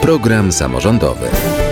Program samorządowy.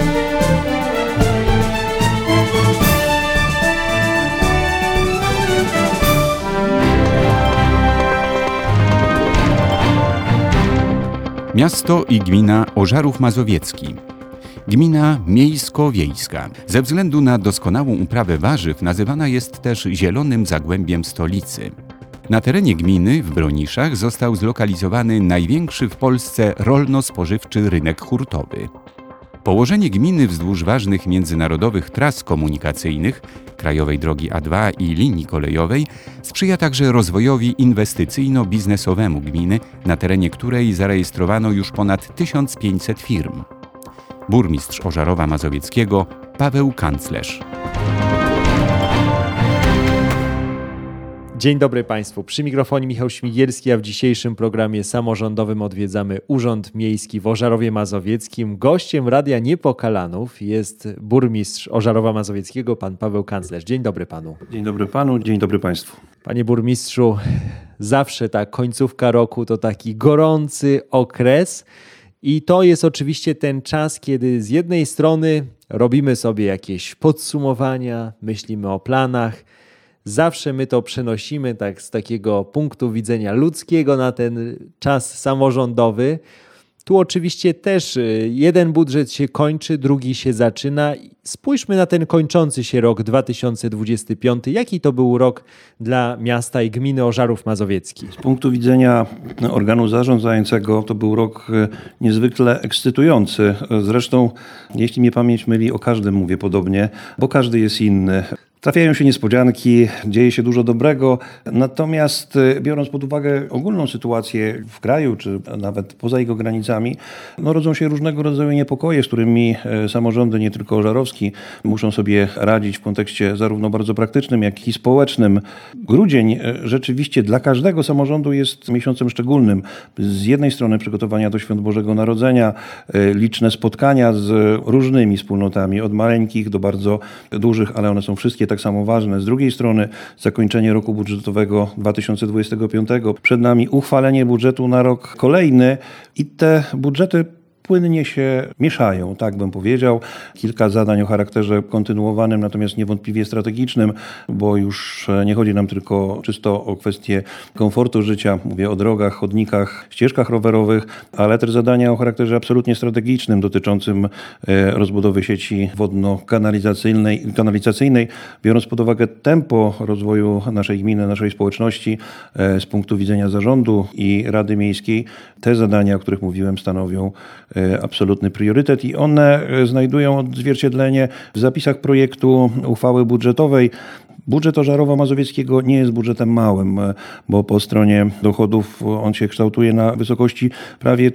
Miasto i gmina Ożarów Mazowiecki. Gmina miejsko-wiejska. Ze względu na doskonałą uprawę warzyw nazywana jest też zielonym zagłębiem stolicy. Na terenie gminy w Broniszach został zlokalizowany największy w Polsce rolno-spożywczy rynek hurtowy. Położenie gminy wzdłuż ważnych międzynarodowych tras komunikacyjnych, krajowej drogi A2 i linii kolejowej, sprzyja także rozwojowi inwestycyjno-biznesowemu gminy, na terenie której zarejestrowano już ponad 1500 firm. Burmistrz Ożarowa Mazowieckiego Paweł Kanclerz. Dzień dobry Państwu. Przy mikrofonie Michał Śmigielski, a w dzisiejszym programie samorządowym odwiedzamy Urząd Miejski w Ożarowie Mazowieckim. Gościem Radia Niepokalanów jest burmistrz Ożarowa Mazowieckiego, pan Paweł Kanclerz. Dzień dobry panu. Dzień dobry panu, dzień dobry państwu. Panie burmistrzu, zawsze ta końcówka roku to taki gorący okres i to jest oczywiście ten czas, kiedy z jednej strony robimy sobie jakieś podsumowania, myślimy o planach. Zawsze my to przenosimy tak z takiego punktu widzenia ludzkiego na ten czas samorządowy. Tu oczywiście też jeden budżet się kończy, drugi się zaczyna. Spójrzmy na ten kończący się rok 2025. Jaki to był rok dla miasta i gminy Ożarów Mazowiecki? Z punktu widzenia organu zarządzającego to był rok niezwykle ekscytujący. Zresztą, jeśli mnie pamięć myli, o każdym mówię podobnie, bo każdy jest inny. Trafiają się niespodzianki, dzieje się dużo dobrego, natomiast biorąc pod uwagę ogólną sytuację w kraju, czy nawet poza jego granicami, rodzą się różnego rodzaju niepokoje, z którymi samorządy, nie tylko ożarowski, muszą sobie radzić w kontekście zarówno bardzo praktycznym, jak i społecznym. Grudzień rzeczywiście dla każdego samorządu jest miesiącem szczególnym. Z jednej strony przygotowania do Świąt Bożego Narodzenia, liczne spotkania z różnymi wspólnotami, od maleńkich do bardzo dużych, ale one są wszystkie tak samo ważne. Z drugiej strony zakończenie roku budżetowego 2025. Przed nami uchwalenie budżetu na rok kolejny i te budżety płynnie się mieszają, tak bym powiedział. Kilka zadań o charakterze kontynuowanym, natomiast niewątpliwie strategicznym, bo już nie chodzi nam tylko czysto o kwestię komfortu życia, mówię o drogach, chodnikach, ścieżkach rowerowych, ale też zadania o charakterze absolutnie strategicznym dotyczącym rozbudowy sieci wodno-kanalizacyjnej, biorąc pod uwagę tempo rozwoju naszej gminy, naszej społeczności z punktu widzenia zarządu i Rady Miejskiej. Te zadania, o których mówiłem, stanowią absolutny priorytet i one znajdują odzwierciedlenie w zapisach projektu uchwały budżetowej. Budżet Ożarowa Mazowieckiego nie jest budżetem małym, bo po stronie dochodów on się kształtuje na wysokości prawie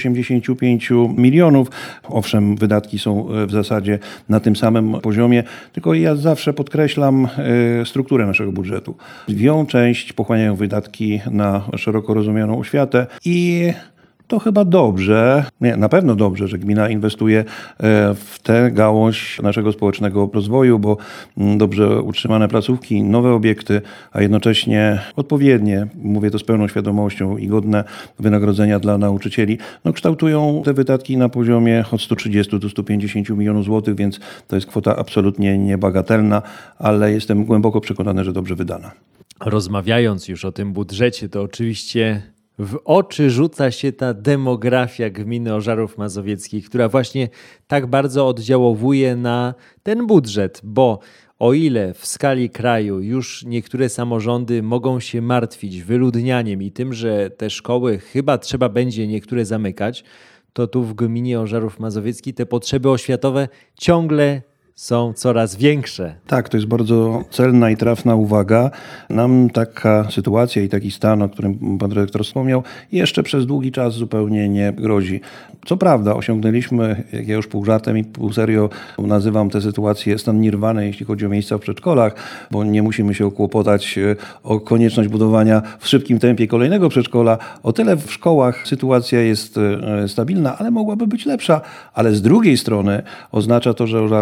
385 milionów. Owszem, wydatki są w zasadzie na tym samym poziomie, tylko ja zawsze podkreślam strukturę naszego budżetu. Lwią część pochłaniają wydatki na szeroko rozumianą oświatę i to chyba dobrze, na pewno dobrze, że gmina inwestuje w tę gałąź naszego społecznego rozwoju, bo dobrze utrzymane placówki, nowe obiekty, a jednocześnie odpowiednie, mówię to z pełną świadomością, i godne wynagrodzenia dla nauczycieli, kształtują te wydatki na poziomie od 130 do 150 milionów złotych, więc to jest kwota absolutnie niebagatelna, ale jestem głęboko przekonany, że dobrze wydana. Rozmawiając już o tym budżecie, to oczywiście w oczy rzuca się ta demografia gminy Ożarów Mazowieckich, która właśnie tak bardzo oddziałuje na ten budżet, bo o ile w skali kraju już niektóre samorządy mogą się martwić wyludnianiem i tym, że te szkoły chyba trzeba będzie niektóre zamykać, to tu w gminie Ożarów Mazowiecki te potrzeby oświatowe ciągle są coraz większe. Tak, to jest bardzo celna i trafna uwaga. Nam taka sytuacja i taki stan, o którym pan dyrektor wspomniał, jeszcze przez długi czas zupełnie nie grozi. Co prawda osiągnęliśmy, jak ja już pół żartem i pół serio nazywam tę sytuację, stan nirwany, jeśli chodzi o miejsca w przedszkolach, bo nie musimy się kłopotać o konieczność budowania w szybkim tempie kolejnego przedszkola. O tyle w szkołach sytuacja jest stabilna, ale mogłaby być lepsza. Ale z drugiej strony oznacza to, że Ożarów w dalszym ciągu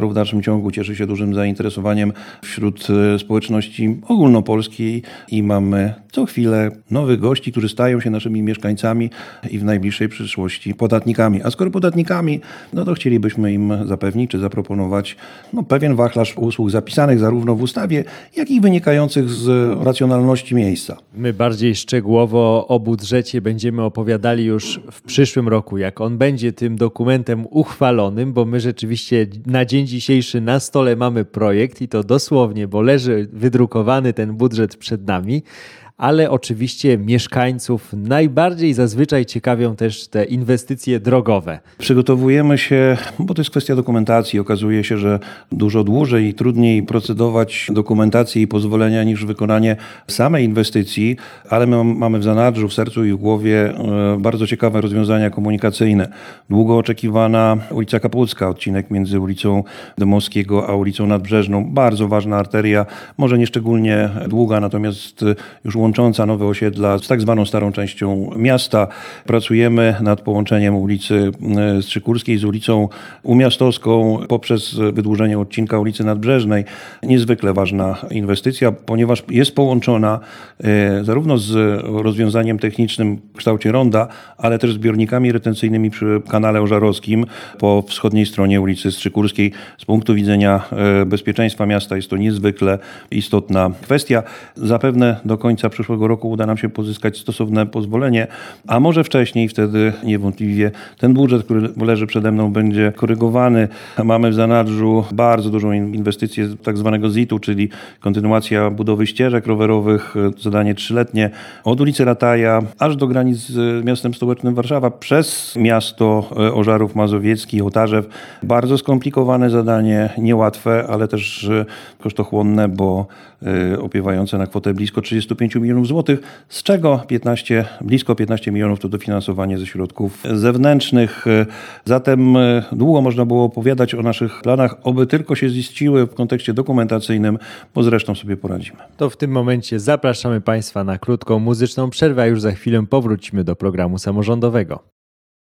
ciągu cieszy się dużym zainteresowaniem wśród społeczności ogólnopolskiej i mamy co chwilę nowych gości, którzy stają się naszymi mieszkańcami i w najbliższej przyszłości podatnikami. A skoro podatnikami, no to chcielibyśmy im zapewnić czy zaproponować pewien wachlarz usług zapisanych zarówno w ustawie, jak i wynikających z racjonalności miejsca. My bardziej szczegółowo o budżecie będziemy opowiadali już w przyszłym roku, jak on będzie tym dokumentem uchwalonym, bo my rzeczywiście na dzień dzisiejszy na stole mamy projekt i to dosłownie, bo leży wydrukowany ten budżet przed nami. Ale oczywiście mieszkańców najbardziej zazwyczaj ciekawią też te inwestycje drogowe. Przygotowujemy się, bo to jest kwestia dokumentacji. Okazuje się, że dużo dłużej i trudniej procedować dokumentację i pozwolenia niż wykonanie samej inwestycji, ale my mamy w zanadrzu, w sercu i w głowie bardzo ciekawe rozwiązania komunikacyjne. Długo oczekiwana ulica Kapucka, odcinek między ulicą Dmowskiego a ulicą Nadbrzeżną. Bardzo ważna arteria, może nie szczególnie długa, natomiast już łącząca nowe osiedla z tak zwaną starą częścią miasta. Pracujemy nad połączeniem ulicy Strzykurskiej z ulicą Umiastowską poprzez wydłużenie odcinka ulicy Nadbrzeżnej. Niezwykle ważna inwestycja, ponieważ jest połączona zarówno z rozwiązaniem technicznym w kształcie ronda, ale też zbiornikami retencyjnymi przy kanale Ożarowskim po wschodniej stronie ulicy Strzykurskiej. Z punktu widzenia bezpieczeństwa miasta jest to niezwykle istotna kwestia. Zapewne do końca przyszłego roku uda nam się pozyskać stosowne pozwolenie, a może wcześniej, wtedy niewątpliwie ten budżet, który leży przede mną, będzie korygowany. Mamy w zanadrzu bardzo dużą inwestycję tak zwanego ZIT-u, czyli kontynuacja budowy ścieżek rowerowych, zadanie 3-letnie od ulicy Rataja aż do granic z miastem stołecznym Warszawa, przez miasto Ożarów Mazowiecki, Ołtarzew. Bardzo skomplikowane zadanie, niełatwe, ale też kosztochłonne, bo opiewające na kwotę blisko 35 milionów złotych, z czego blisko 15 milionów to dofinansowanie ze środków zewnętrznych. Zatem długo można było opowiadać o naszych planach, oby tylko się ziściły w kontekście dokumentacyjnym, bo zresztą sobie poradzimy. To w tym momencie zapraszamy Państwa na krótką muzyczną przerwę, a już za chwilę powrócimy do programu samorządowego.